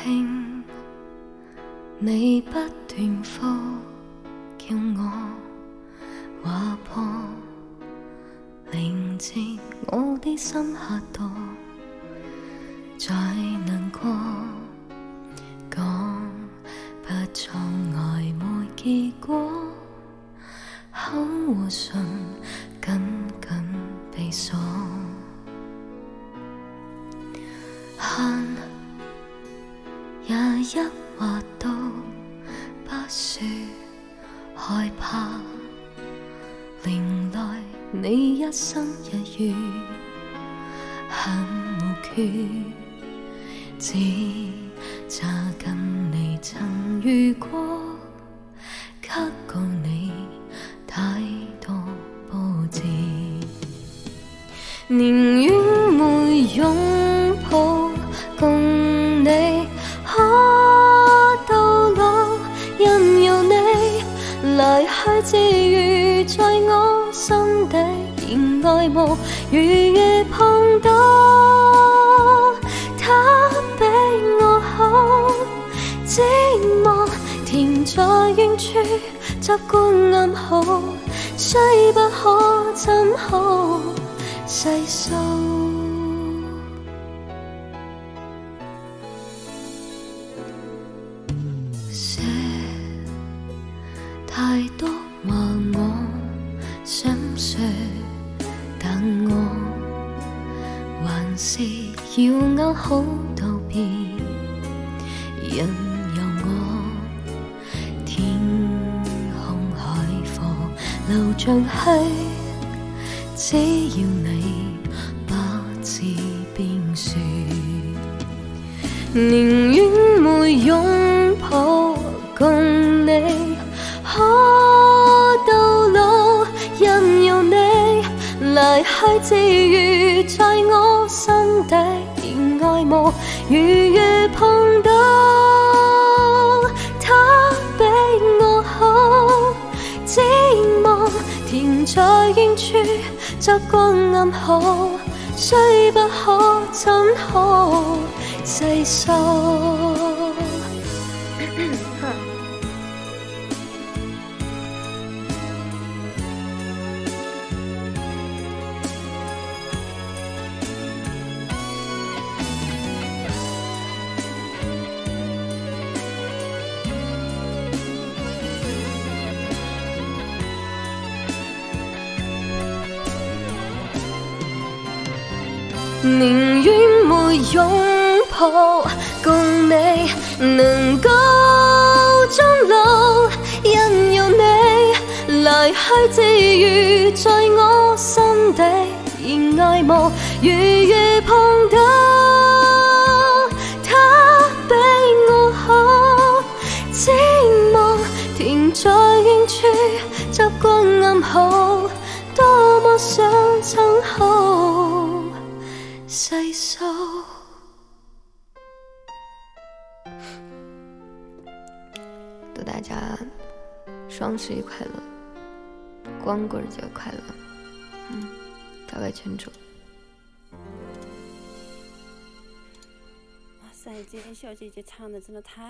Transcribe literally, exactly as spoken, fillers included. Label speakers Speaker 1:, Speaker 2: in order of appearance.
Speaker 1: 聽你不斷呼叫我劃破，令至我的心嚇到，再難過，講不出愛沒結果，口和唇緊緊被鎖，恨也一劃都不說害怕，迎來你一生一遇很無缺，只差跟你曾遇過，給過你太多波折，寧願沒擁抱共你可到老，任由你來去自如在我心底，而愛慕如月碰到，他比我好，寂寞停在遠處，習慣暗號，雖不可怎好細數。太多話我想說，但我還是要拗好道別，任由我天空海闊流進去，只要你不知邊說，寧願沒擁抱共你可到老，任由你來去自如在我心底，而愛慕如月碰到，他比我好，寂寞停在遠處，習慣暗號，雖不可怎好細數。寧願沒擁抱共你能夠終老，任由你來去自如在我心底，而愛慕如月碰到，他比我好，寂寞停在遠處，習慣暗號，多麼想曾好細數。祝大家双十一快樂，光棍節快樂！嗯，交给群主。
Speaker 2: 哇塞，今天小姐姐唱的真的太